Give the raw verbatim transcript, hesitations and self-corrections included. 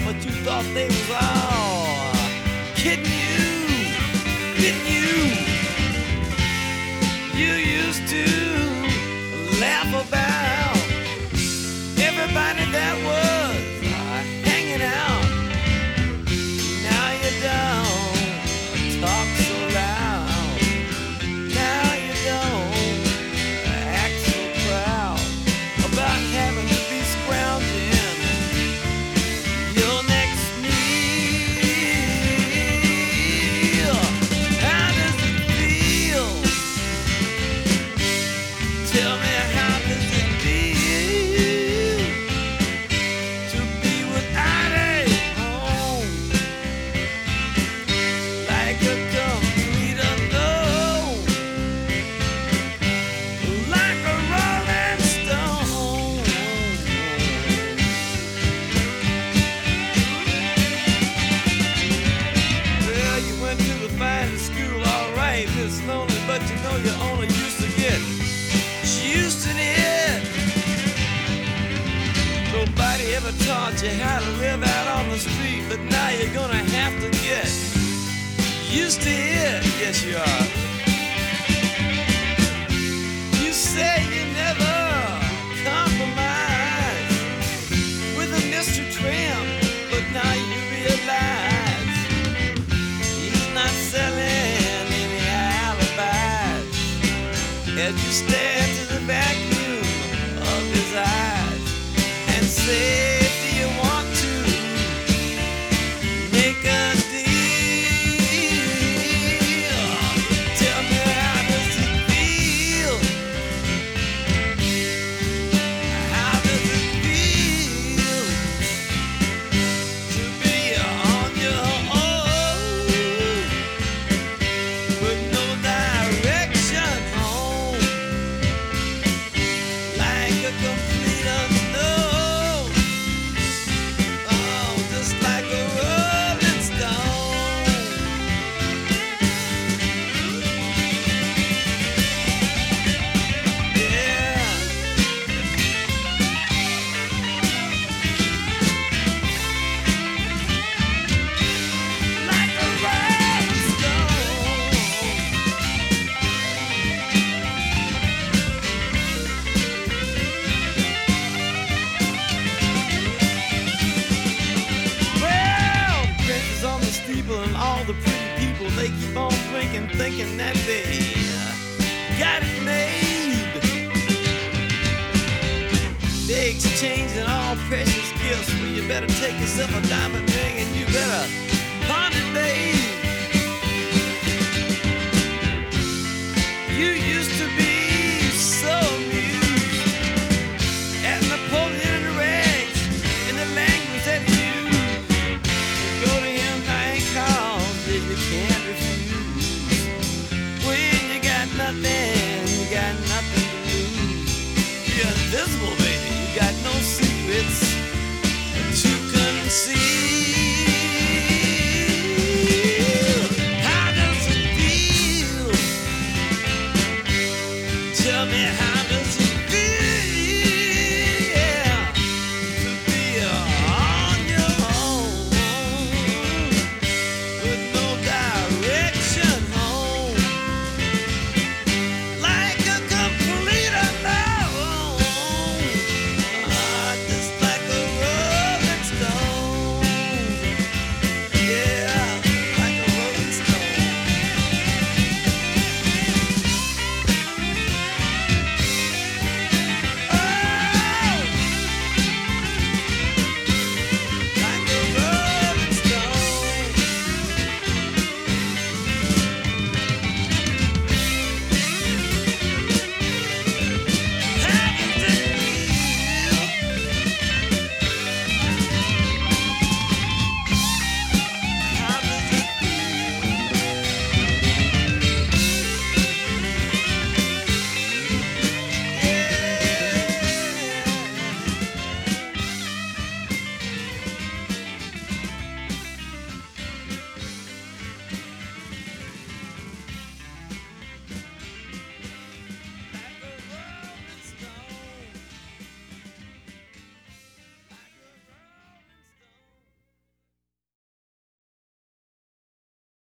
but you thought they was all kidding you, kidding you. You used to laugh about everybody that was uh, hanging out. Now you don't talk so loud. Now you don't act so proud about having to be scrounging your next meal. How does it feel? Tell me, how does it feel to be without a home? Like a complete unknown, like a rolling stone. Well, you went to the finest school, all right, Miss Lonely, but you know you only used to get used to it. Nobody ever taught you how to live out on the street, but now you're gonna have to get used to it. Yes, you are. You say you never compromise with a Mister Tramp, but now you realize he's not selling any alibis. As you stare into the vacuum of his eyes and say, do you want to make a deal? Tell me, how does it feel? How does it feel to be on your own with no direction home? Like a complete unknown. Oh, just like a rolling stone. Yeah. Like a rolling stone. Well, princes on the steeple and all the pretty people, they keep on drinking, thinking that they uh, got it made. They exchanging all precious gifts. Well, you better take yourself a diamond ring and you better pawn it, babe. You used to be so amused at Napoleon and the rags and the language that he used. You go to him nine calls that you can't refuse. When you got nothing, you got nothing to lose. You're invisible, baby. You got no secrets that you couldn't see.